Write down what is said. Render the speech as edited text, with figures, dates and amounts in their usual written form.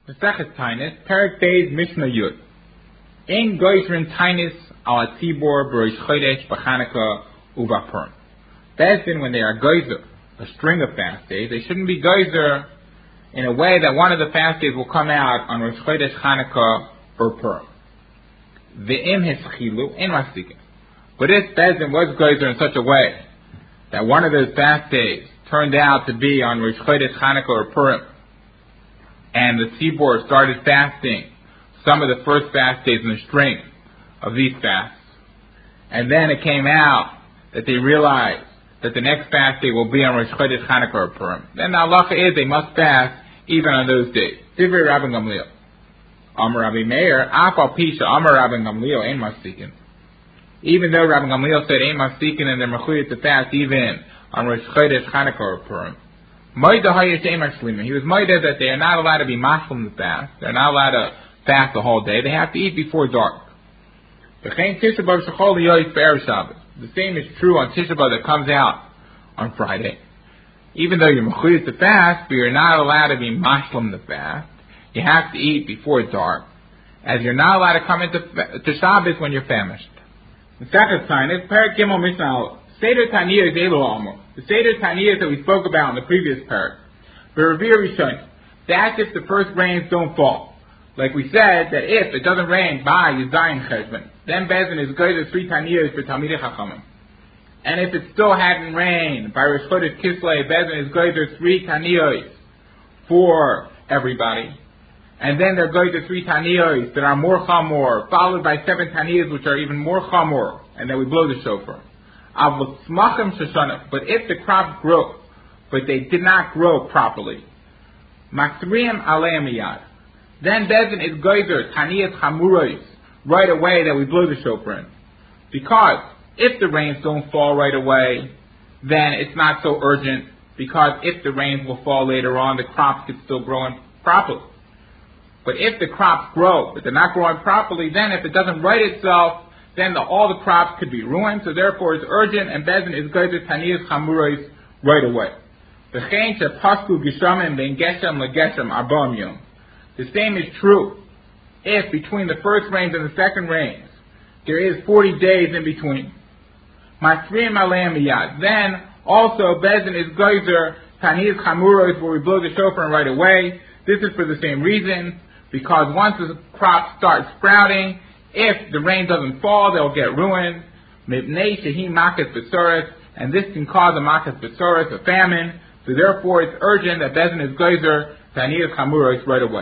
Mesechet Tainis, Perek Beis Mishnah Yud. Ein Goyzrin Tainis al Tzibor B'Rosh Chodesh B'Chanukah U'B'Purim. Bezdin, when they are geyser a string of fast days, they shouldn't be geyser in a way that one of the fast days will come out on Rosh Chodesh, Chanukah, or Purim. Ve'im hischilu ein masikin. But if Bezdin was geyser in such a way that one of those fast days turned out to be on Rosh Chodesh, Chanukah, or Purim, and the Tzibor started fasting some of the first fast days in the string of these fasts, and then it came out that they realized that the next fast day will be on Rosh Chodesh, Chanukah, or Purim, then the halacha is they must fast even on those days. Divrei Rabbi Gamliel. Amar Rabbi Meir, Af al Pisha, Amar Rabbi Gamliel, Ein Masikin. Even though Rabbi Gamliel said Ein Masikin and they're mechuyet to fast even on Rosh Chodesh, Chanukah, or Purim, he was moided that they are not allowed to be mashlim to fast. They're not allowed to fast the whole day. They have to eat before dark. The same is true on Tisha B'Av that comes out on Friday. Even though you're mechuyet to fast, but you're not allowed to be mashlim to fast. You have to eat before dark, as you're not allowed to come into Shabbos when you're famished. The second sign is Perek Gimel Mishnah. Seder Taniyah is Elo Amor. The Seder Taniyah that we spoke about in the previous parak. V'Revir Rishon. That's if the first rains don't fall. Like we said, that if it doesn't rain by Yizayin Cheshvan, then Bezdin is good as 3 Taniyahs for Talmidei Chachamim. And if it still hadn't rained by Rosh Chodesh Kislev, Bezdin is good as 3 Taniyahs for everybody. And then they're going to 3 Taniyahs that are more Chamor, followed by 7 Taniyahs which are even more Chamor, and then we blow the shofar. But if the crops grow, but they did not grow properly, Masriim Aleim Miyad, then Bezdin is geyser Taniyas Chamuros right away that we blow the shofar in. Because if the rains don't fall right away, then it's not so urgent, because if the rains will fall later on, the crops could still grow properly. But if the crops grow, but they're not growing properly, then if it doesn't right itself, then all the crops could be ruined, so therefore it's urgent, and Bezdin is geyser Taniyas Chamuros right away. The same is true if between the first rains and the second rains there is 40 days in between. Then also Bezdin is geyser Taniyas Chamuros where we blow the shofar right away. This is for the same reason, because once the crops start sprouting, if the rain doesn't fall, they'll get ruined. And this can cause a makas besoros, a famine. So therefore, it's urgent that Bezdin is geyser Taniyas Chamuros right away.